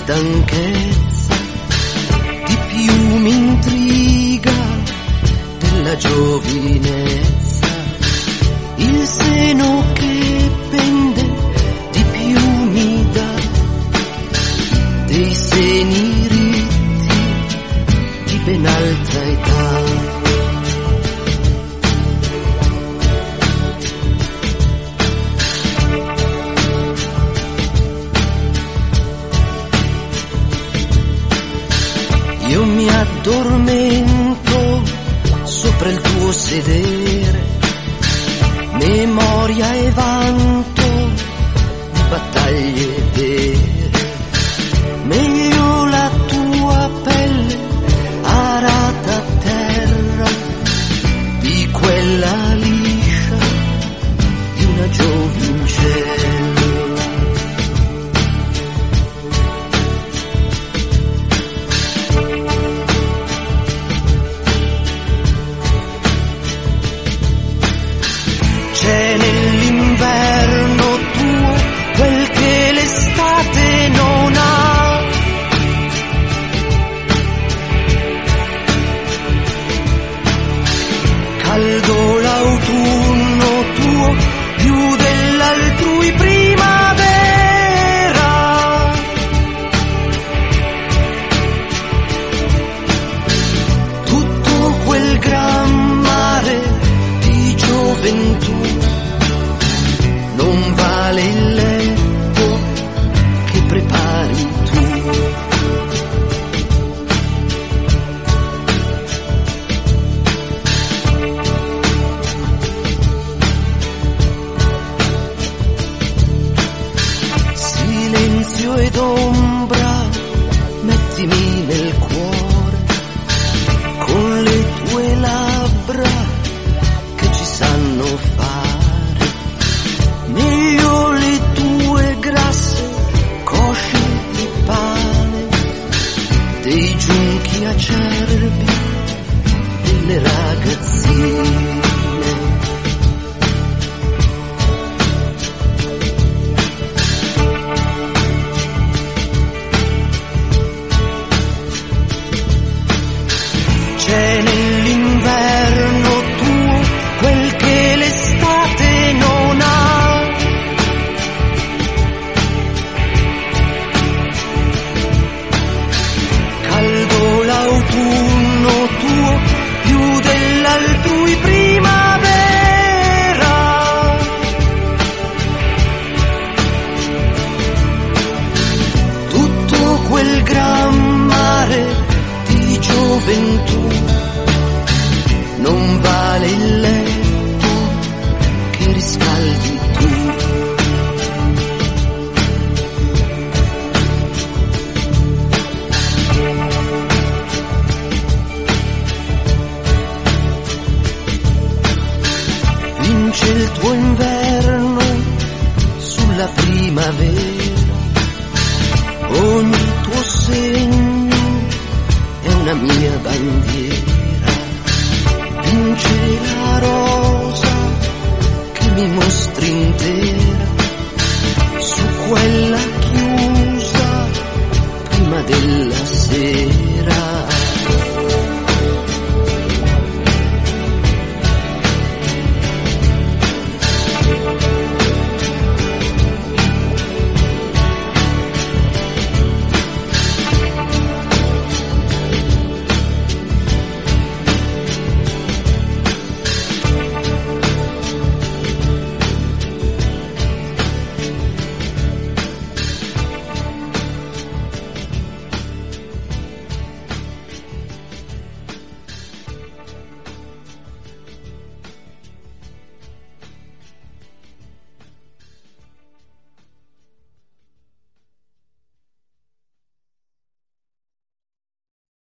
stanchezza, di più mi intriga della giovinezza, il seno che pende di più mi dà dei seni ritti di ben alta età. Io mi addormento sopra il tuo sedere, memoria e vanto di battaglie vere. Meglio la tua pelle arata a terra di quella liscia di una giovincella. C'è nell'inverno tuo quel che l'estate non ha, caldo l'autunno tuo più dell'altrui primavera, tutto quel gran mare di gioventù non vale il letto che prepari tu. Silenzio ed ombra, mettimi nel cuore con le tue labbra che ci sanno fare. Meglio le tue grasse cosce di pane, dei giunchi acerbi, delle ragazzine. C'è nell'inverno tuo quel che l'estate non ha, caldo l'autunno tuo più dell'altrui primavera, tutto quel gran mare di gioventù non vale il letto che riscaldi tu. Vince il tuo inverno sulla primavera, ogni tuo segno è una mia bandiera. Vince la rosa che mi mostri intera su quella chiusa prima della sera.